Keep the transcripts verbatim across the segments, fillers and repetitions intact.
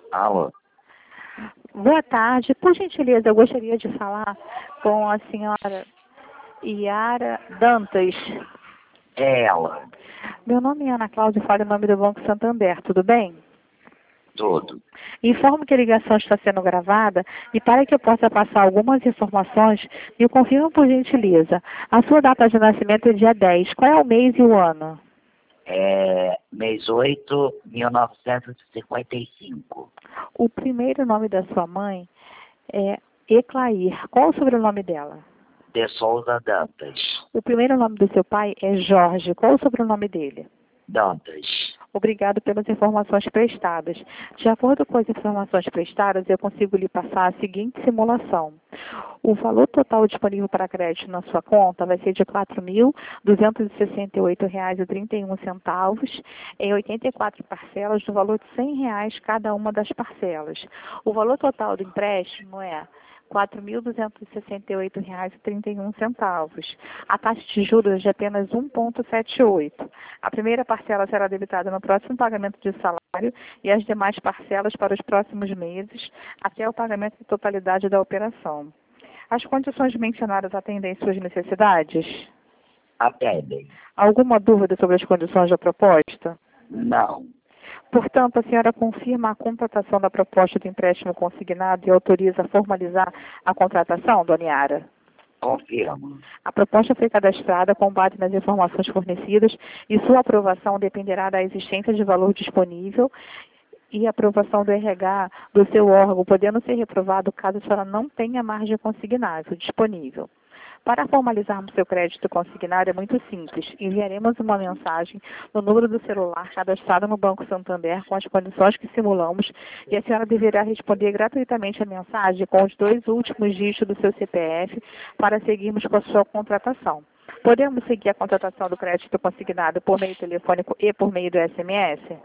Alô? Boa tarde. Por gentileza, eu gostaria de falar com a senhora Yara Dantas. É ela. Meu nome é Ana Cláudia, falo em nome do Banco Santander, tudo bem? Tudo. Informo que a ligação está sendo gravada e para que eu possa passar algumas informações, me confirma por gentileza. A sua data de nascimento é dia dez. Qual é o mês e o ano? É mês oito, mil novecentos e cinquenta e cinco. O primeiro nome da sua mãe é Eclair. Qual o sobrenome dela? De Souza Dantas. O primeiro nome do seu pai é Jorge. Qual o sobrenome dele? Dantas. Obrigado pelas informações prestadas. De acordo com as informações prestadas, eu consigo lhe passar a seguinte simulação. O valor total disponível para crédito na sua conta vai ser de quatro mil duzentos e sessenta e oito reais e trinta e um centavos em oitenta e quatro parcelas no valor de cem reais cada uma das parcelas. O valor total do empréstimo é quatro mil duzentos e sessenta e oito reais e trinta e um centavos. A taxa de juros é de apenas um vírgula setenta e oito. A primeira parcela será debitada no próximo pagamento de salário e as demais parcelas para os próximos meses, até o pagamento da totalidade da operação. As condições mencionadas atendem suas necessidades? Atendem. Alguma dúvida sobre as condições da proposta? Não. Portanto, a senhora confirma a contratação da proposta de empréstimo consignado e autoriza a formalizar a contratação, dona Yara? Confirmo. A proposta foi cadastrada com base nas informações fornecidas e sua aprovação dependerá da existência de valor disponível e aprovação do R H do seu órgão, podendo ser reprovado caso a senhora não tenha margem consignável disponível. Para formalizarmos seu crédito consignado é muito simples. Enviaremos uma mensagem no número do celular cadastrado no Banco Santander com as condições que simulamos e a senhora deverá responder gratuitamente a mensagem com os dois últimos dígitos do seu C P F para seguirmos com a sua contratação. Podemos seguir a contratação do crédito consignado por meio telefônico e por meio do S M S?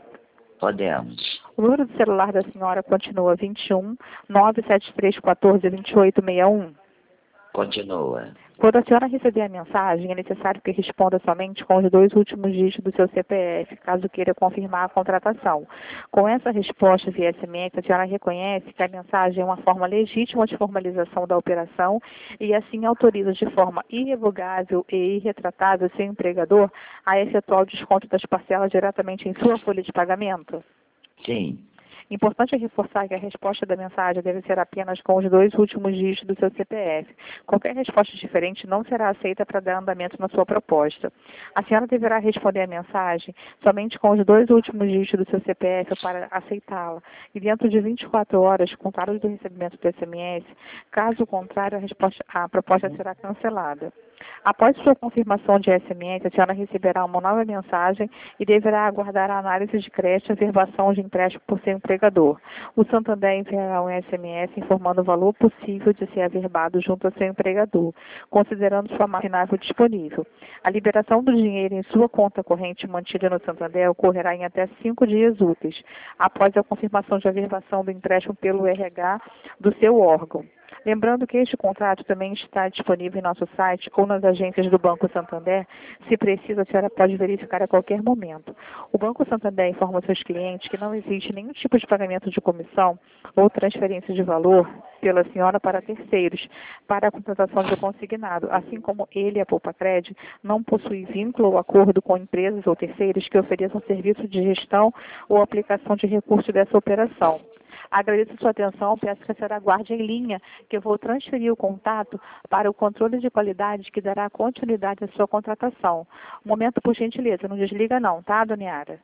Podemos. O número do celular da senhora continua vinte e um, nove sete três um quatro, vinte e oito sessenta e um. Continua. Quando a senhora receber a mensagem, é necessário que responda somente com os dois últimos dígitos do seu C P F, caso queira confirmar a contratação. Com essa resposta via S M S, a senhora reconhece que a mensagem é uma forma legítima de formalização da operação e assim autoriza de forma irrevogável e irretratável seu empregador a efetuar o desconto das parcelas diretamente em sua folha de pagamento? Sim. Importante é reforçar que a resposta da mensagem deve ser apenas com os dois últimos dígitos do seu C P F. Qualquer resposta diferente não será aceita para dar andamento na sua proposta. A senhora deverá responder a mensagem somente com os dois últimos dígitos do seu C P F para aceitá-la. E dentro de vinte e quatro horas, contadas do recebimento do S M S, caso contrário, a, resposta, a proposta será cancelada. Após sua confirmação de S M S, a senhora receberá uma nova mensagem e deverá aguardar a análise de crédito e averbação de empréstimo por seu empregador. O Santander enviará um S M S informando o valor possível de ser averbado junto ao seu empregador, considerando sua margem disponível. A liberação do dinheiro em sua conta corrente mantida no Santander ocorrerá em até cinco dias úteis, após a confirmação de averbação do empréstimo pelo R H do seu órgão. Lembrando que este contrato também está disponível em nosso site ou nas agências do Banco Santander. Se precisa, a senhora pode verificar a qualquer momento. O Banco Santander informa seus clientes que não existe nenhum tipo de pagamento de comissão ou transferência de valor pela senhora para terceiros para a contratação de consignado, assim como ele, a Poupa Cred, não possui vínculo ou acordo com empresas ou terceiros que ofereçam serviço de gestão ou aplicação de recursos dessa operação. Agradeço sua atenção, peço que a senhora aguarde em linha, que eu vou transferir o contato para o controle de qualidade que dará continuidade à sua contratação. Um momento, por gentileza, não desliga não, tá, dona Yara?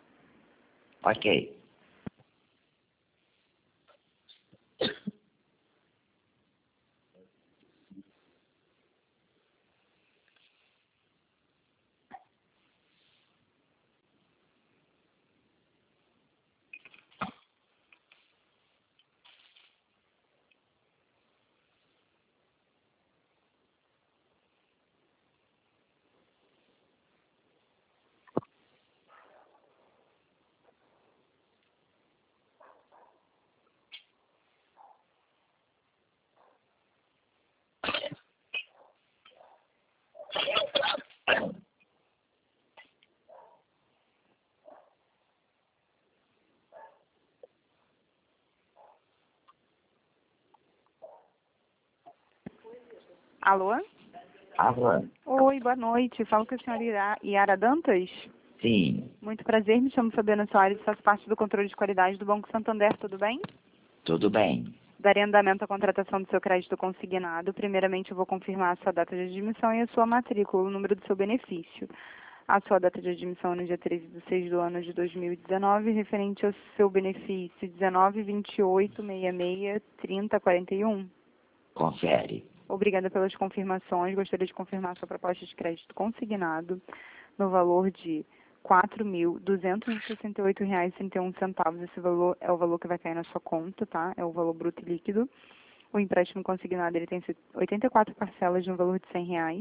Ok. Alô? Alô? Oi, boa noite. Falo com a senhora Ira- Yara Dantas. Sim, Muito prazer, me chamo Fabiana Soares, faço parte do controle de qualidade do Banco Santander, tudo bem? tudo bem. Darei andamento à contratação do seu crédito consignado. Primeiramente, eu vou confirmar a sua data de admissão e a sua matrícula, o número do seu benefício. A sua data de admissão é no dia treze de seis do ano de dois mil e dezenove, referente ao seu benefício dezenove, vinte e oito, sessenta e seis, trinta, quarenta e um. Confere. Obrigada pelas confirmações. Gostaria de confirmar a sua proposta de crédito consignado no valor de quatro mil duzentos e sessenta e oito reais e trinta e um centavos. Esse valor é o valor que vai cair na sua conta, tá? É o valor bruto e líquido. O empréstimo consignado ele tem oitenta e quatro parcelas de um valor de cem reais.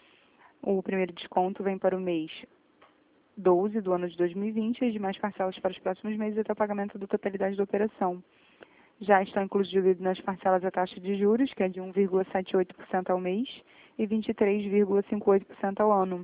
O primeiro desconto vem para o mês doze do ano de dois mil e vinte e as demais parcelas para os próximos meses até o pagamento da totalidade da operação. Já estão incluídos nas parcelas a taxa de juros, que é de um vírgula setenta e oito por cento ao mês e vinte e três vírgula cinquenta e oito por cento ao ano.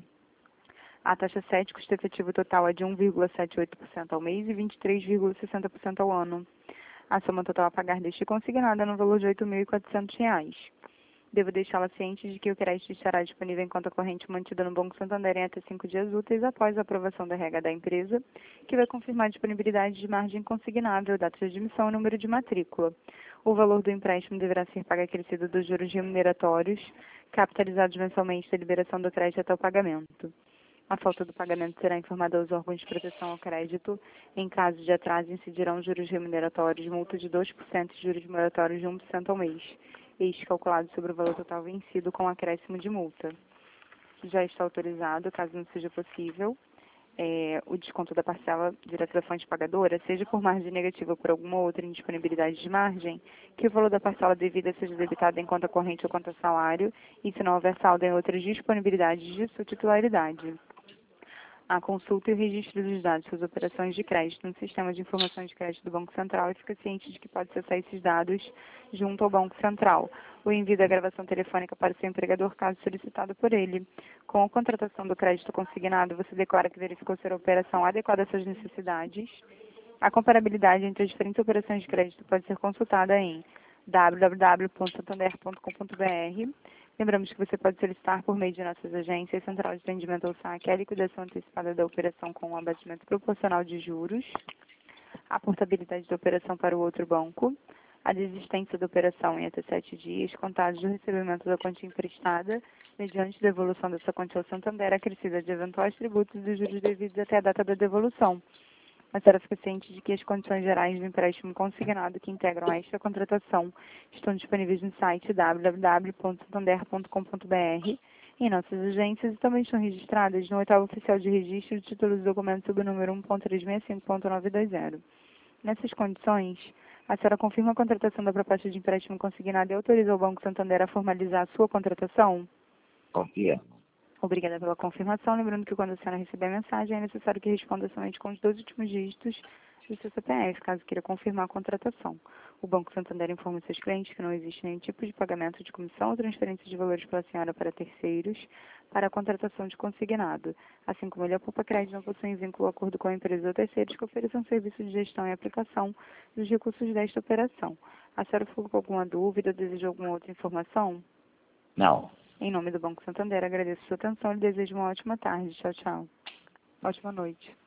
A taxa sete, custo efetivo total, é de um vírgula setenta e oito por cento ao mês e vinte e três vírgula sessenta por cento ao ano. A soma total a pagar deste consignado é no valor de oito mil e quatrocentos reais. Devo deixá-la ciente de que o crédito estará disponível em conta corrente mantida no Banco Santander em até cinco dias úteis após a aprovação da regra da empresa, que vai confirmar a disponibilidade de margem consignável, data de admissão e número de matrícula. O valor do empréstimo deverá ser pago acrescido dos juros remuneratórios, capitalizados mensalmente da liberação do crédito até o pagamento. A falta do pagamento será informada aos órgãos de proteção ao crédito. Em caso de atraso, incidirão juros remuneratórios, multa de dois por cento e juros moratórios de um por cento ao mês. Este calculado sobre o valor total vencido com acréscimo de multa. Já está autorizado, caso não seja possível, é, o desconto da parcela direto da fonte pagadora, seja por margem negativa ou por alguma outra indisponibilidade de margem, que o valor da parcela devida seja debitado em conta corrente ou conta salário, e se não houver saldo em outras disponibilidades de sua titularidade. A consulta e o registro dos dados das operações de crédito no Sistema de Informações de Crédito do Banco Central e fica ciente de que pode acessar esses dados junto ao Banco Central. O envio da gravação telefônica para o seu empregador, caso solicitado por ele. Com a contratação do crédito consignado, você declara que verificou ser a operação adequada às suas necessidades. A comparabilidade entre as diferentes operações de crédito pode ser consultada em w w w ponto santander ponto com ponto b r. Lembramos que você pode solicitar por meio de nossas agências, Central de Atendimento ao Saque, a liquidação antecipada da operação com um abatimento proporcional de juros, a portabilidade da operação para o outro banco, a desistência da operação em até sete dias, contados do recebimento da quantia emprestada, mediante devolução dessa quantia ao Santander, acrescida de eventuais tributos e juros devidos até a data da devolução. A senhora fica ciente de que as condições gerais do empréstimo consignado que integram esta contratação estão disponíveis no site w w w ponto santander ponto com ponto b r, em nossas agências, e também estão registradas no oitavo oficial de registro de títulos e documentos sob o número um ponto trezentos e sessenta e cinco ponto novecentos e vinte. Nessas condições, a senhora confirma a contratação da proposta de empréstimo consignado e autoriza o Banco Santander a formalizar a sua contratação? Confia. Obrigada pela confirmação. Lembrando que quando a senhora receber a mensagem, é necessário que responda somente com os dois últimos dígitos do seu C P F, caso queira confirmar a contratação. O Banco Santander informa seus clientes que não existe nenhum tipo de pagamento de comissão ou transferência de valores pela senhora para terceiros para a contratação de consignado, assim como ele a Poupa Crédito não possui vínculo ou acordo com a empresa ou terceiros que ofereçam serviço de gestão e aplicação dos recursos desta operação. A senhora ficou com alguma dúvida ou deseja alguma outra informação? Não. Em nome do Banco Santander, agradeço a sua atenção e desejo uma ótima tarde. Tchau, tchau. Ótima noite.